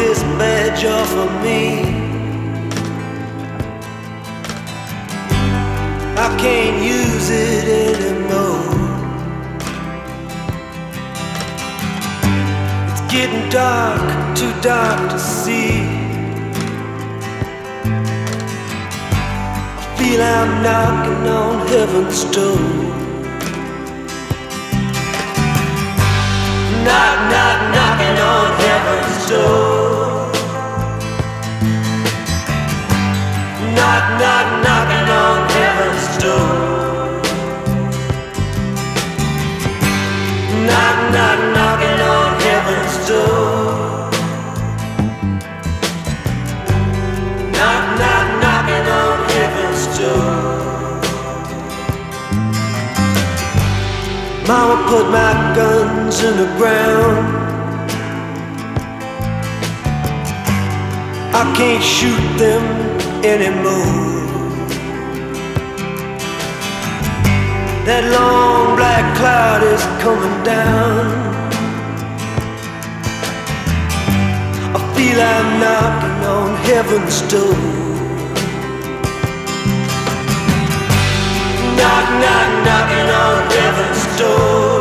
this badge off of me. I can't use it anymore. It's getting dark, too dark to see. I feel I'm knocking on heaven's door. Knock, knock, knocking on heaven's door. Knock, knock, knocking on heaven's door. Knock, knock, knocking on heaven's door. Knock, knock, knocking on heaven's door. Mama put my guns in the ground. I can't shoot them anymore. That long black cloud is coming down. I feel I'm knocking on heaven's door. Knock, knock, knocking on heaven's door.